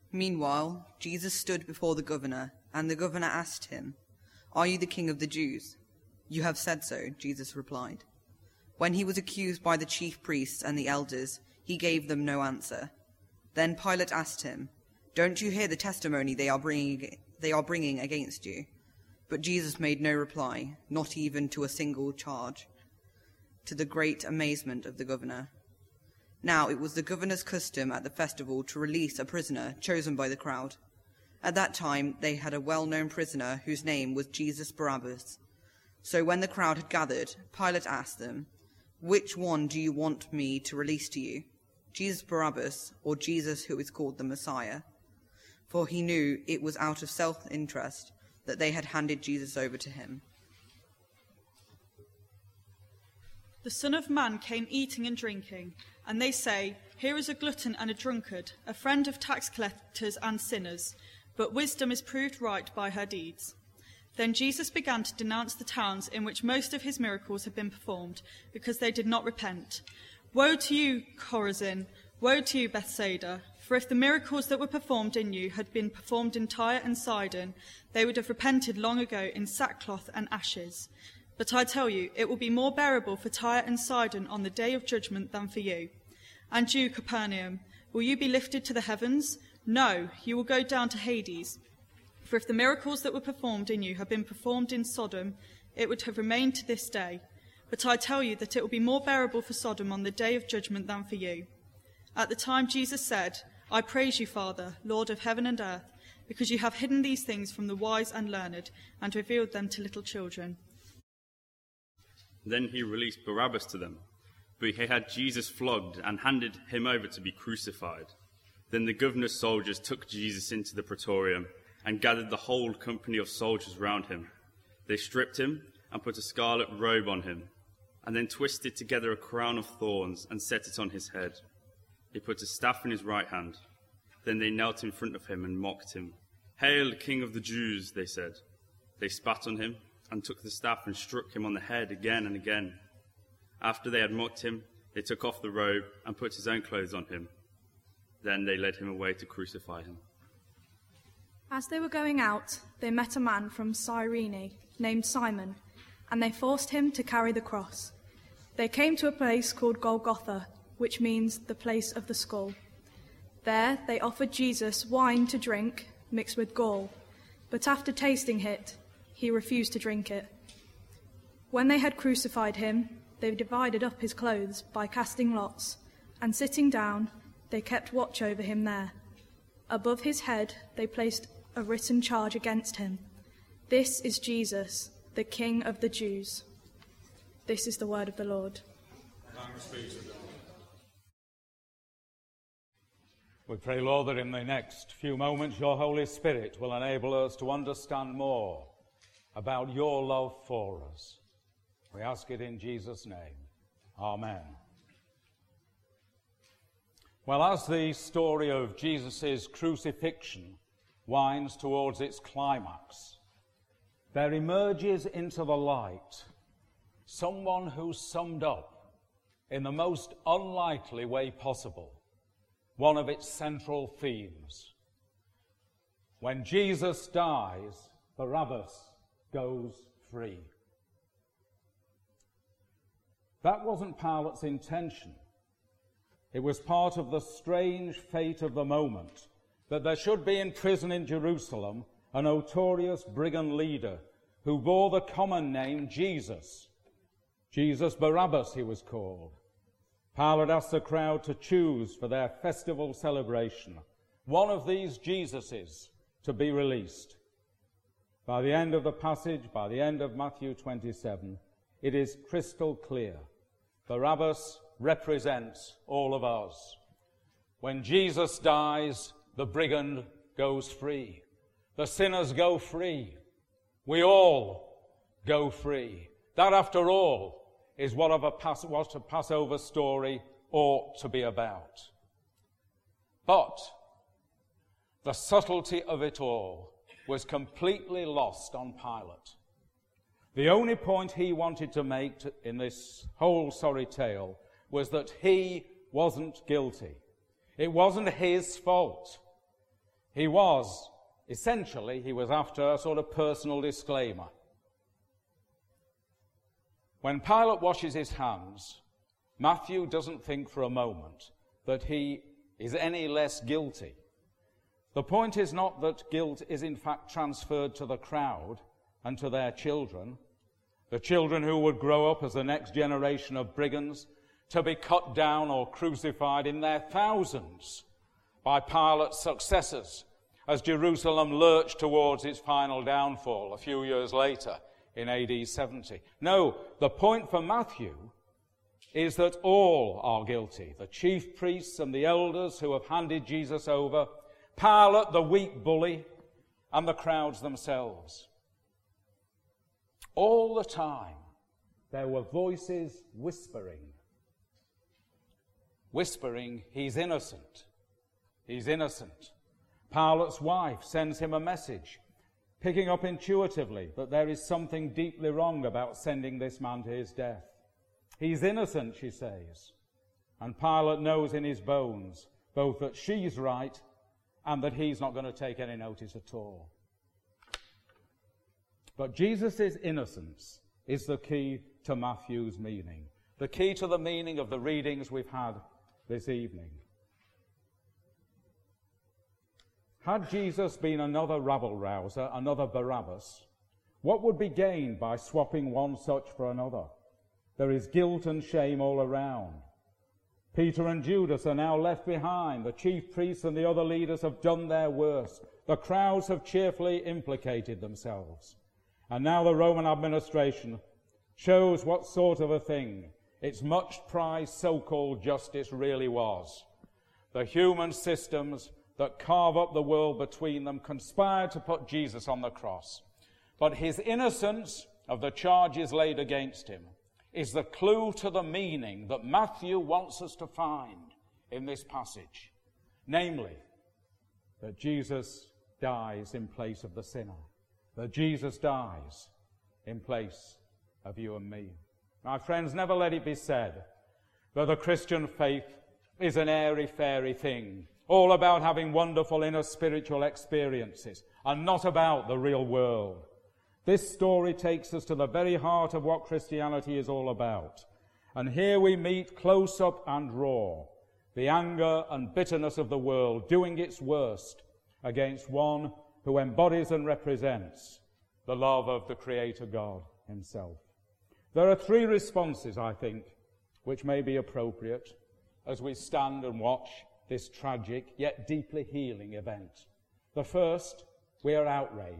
Meanwhile, Jesus stood before the governor, and the governor asked him, "Are you the king of the Jews?" "You have said so," Jesus replied. When he was accused by the chief priests and the elders, he gave them no answer. Then Pilate asked him, "Don't you hear the testimony they are bringing against you?" But Jesus made no reply, not even to a single charge, to the great amazement of the governor. Now it was the governor's custom at the festival to release a prisoner chosen by the crowd. At that time they had a well-known prisoner whose name was Jesus Barabbas. So when the crowd had gathered, Pilate asked them, "Which one do you want me to release to you, Jesus Barabbas or Jesus who is called the Messiah?" For he knew it was out of self-interest that they had handed Jesus over to him. The Son of Man came eating and drinking, and they say, "Here is a glutton and a drunkard, a friend of tax collectors and sinners," but wisdom is proved right by her deeds. Then Jesus began to denounce the towns in which most of his miracles had been performed, because they did not repent. "Woe to you, Chorazin! Woe to you, Bethsaida! For if the miracles that were performed in you had been performed in Tyre and Sidon, they would have repented long ago in sackcloth and ashes. But I tell you, it will be more bearable for Tyre and Sidon on the day of judgment than for you. And you, Capernaum, will you be lifted to the heavens? No, you will go down to Hades. For if the miracles that were performed in you had been performed in Sodom, it would have remained to this day. But I tell you that it will be more bearable for Sodom on the day of judgment than for you." At the time Jesus said, "I praise you, Father, Lord of heaven and earth, because you have hidden these things from the wise and learned and revealed them to little children." Then he released Barabbas to them, but he had Jesus flogged and handed him over to be crucified. Then the governor's soldiers took Jesus into the praetorium and gathered the whole company of soldiers round him. They stripped him and put a scarlet robe on him, and then twisted together a crown of thorns and set it on his head. He put a staff in his right hand. Then they knelt in front of him and mocked him. "Hail, King of the Jews," they said. They spat on him and took the staff and struck him on the head again and again. After they had mocked him, they took off the robe and put his own clothes on him. Then they led him away to crucify him. As they were going out, they met a man from Cyrene named Simon, and they forced him to carry the cross. They came to a place called Golgotha, which means the place of the skull. There they offered Jesus wine to drink mixed with gall, but after tasting it, he refused to drink it. When they had crucified him, they divided up his clothes by casting lots, and sitting down, they kept watch over him there. Above his head they placed a written charge against him. "This is Jesus, the King of the Jews." This is the word of the Lord. Thanks be to God. We pray, Lord, that in the next few moments your Holy Spirit will enable us to understand more about your love for us. We ask it in Jesus' name. Amen. Well, as the story of Jesus' crucifixion winds towards its climax, there emerges into the light someone who summed up, in the most unlikely way possible, one of its central themes. When Jesus dies, Barabbas goes free. That wasn't Pilate's intention. It was part of the strange fate of the moment that there should be in prison in Jerusalem a notorious brigand leader who bore the common name Jesus. Jesus Barabbas, he was called. Pilate asked the crowd to choose for their festival celebration one of these Jesuses to be released. By the end of the passage, by the end of Matthew 27, it is crystal clear. Barabbas represents all of us. When Jesus dies, the brigand goes free. The sinners go free. We all go free. That, after all, is what a Passover story ought to be about. But the subtlety of it all was completely lost on Pilate. The only point he wanted to make in this whole sorry tale was that he wasn't guilty. It wasn't his fault. he was after a sort of personal disclaimer. When Pilate washes his hands, Matthew doesn't think for a moment that he is any less guilty. The point is not that guilt is in fact transferred to the crowd and to their children, the children who would grow up as the next generation of brigands, to be cut down or crucified in their thousands by Pilate's successors as Jerusalem lurched towards its final downfall a few years later in AD 70. No, the point for Matthew is that all are guilty. The chief priests and the elders who have handed Jesus over, Pilate, the weak bully, and the crowds themselves. All the time, there were voices whispering, he's innocent. He's innocent. Pilate's wife sends him a message, picking up intuitively that there is something deeply wrong about sending this man to his death. He's innocent, she says. And Pilate knows in his bones both that she's right and that he's not going to take any notice at all. But Jesus' innocence is the key to Matthew's meaning, the key to the meaning of the readings we've had this evening. Had Jesus been another rabble-rouser, another Barabbas, what would be gained by swapping one such for another? There is guilt and shame all around. Peter and Judas are now left behind. The chief priests and the other leaders have done their worst. The crowds have cheerfully implicated themselves. And now the Roman administration shows what sort of a thing its much-prized so-called justice really was. The human systems that carve up the world between them conspired to put Jesus on the cross. But his innocence of the charges laid against him is the clue to the meaning that Matthew wants us to find in this passage. Namely, that Jesus dies in place of the sinner. That Jesus dies in place of you and me. My friends, never let it be said that the Christian faith is an airy-fairy thing, all about having wonderful inner spiritual experiences, and not about the real world. This story takes us to the very heart of what Christianity is all about. And here we meet close up and raw the anger and bitterness of the world doing its worst against one who embodies and represents the love of the Creator God himself. There are three responses, I think, which may be appropriate as we stand and watch this tragic yet deeply healing event. The first, we are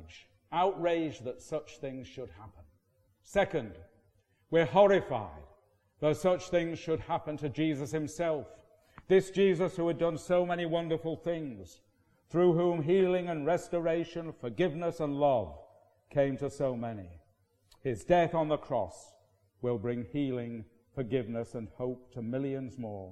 outraged that such things should happen. Second, we're horrified that such things should happen to Jesus himself. This Jesus who had done so many wonderful things, through whom healing and restoration, forgiveness and love came to so many. His death on the cross will bring healing, forgiveness and hope to millions more.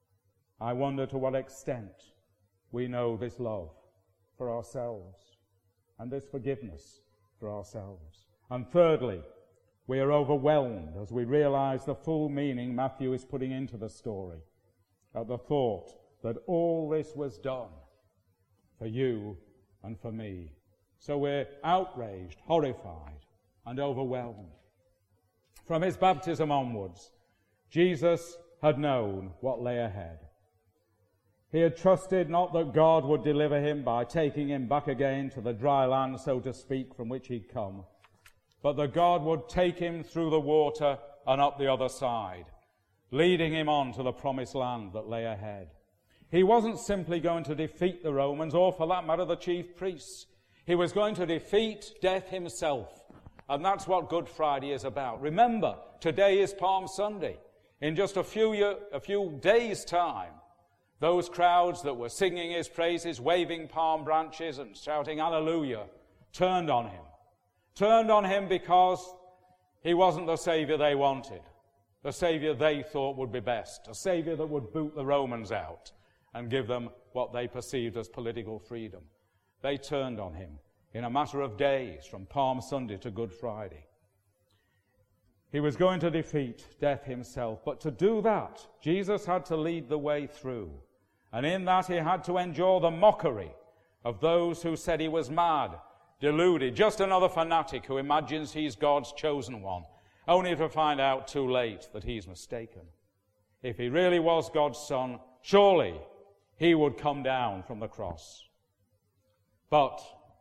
I wonder to what extent we know this love for ourselves and this forgiveness for ourselves. And thirdly, we are overwhelmed as we realize the full meaning Matthew is putting into the story at the thought that all this was done for you and for me. So we're outraged, horrified, and overwhelmed. From his baptism onwards, Jesus had known what lay ahead. He had trusted not that God would deliver him by taking him back again to the dry land, so to speak, from which he'd come, but that God would take him through the water and up the other side, leading him on to the promised land that lay ahead. He wasn't simply going to defeat the Romans, or for that matter, the chief priests. He was going to defeat death himself. And that's what Good Friday is about. Remember, today is Palm Sunday. In just a few days' time, those crowds that were singing his praises, waving palm branches and shouting hallelujah, turned on him. Turned on him because he wasn't the Savior they wanted, the Savior they thought would be best, a Savior that would boot the Romans out and give them what they perceived as political freedom. They turned on him in a matter of days, from Palm Sunday to Good Friday. He was going to defeat death himself, but to do that, Jesus had to lead the way through. And in that, he had to endure the mockery of those who said he was mad, deluded, just another fanatic who imagines he's God's chosen one, only to find out too late that he's mistaken. If he really was God's son, surely he would come down from the cross. But,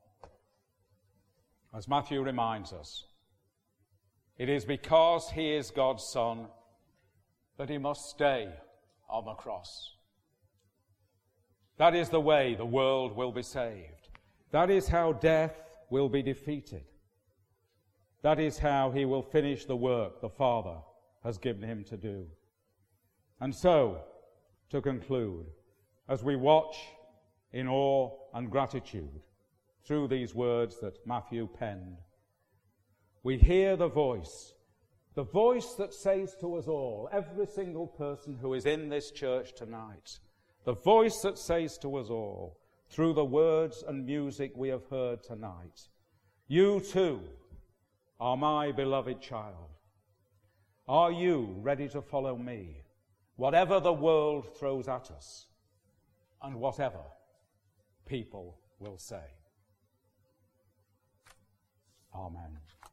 as Matthew reminds us, it is because he is God's son that he must stay on the cross. That is the way the world will be saved. That is how death will be defeated. That is how he will finish the work the Father has given him to do. And so, to conclude, as we watch in awe and gratitude through these words that Matthew penned, we hear the voice that says to us all, every single person who is in this church tonight, the voice that says to us all, through the words and music we have heard tonight, you too are my beloved child. Are you ready to follow me, whatever the world throws at us, and whatever people will say? Amen.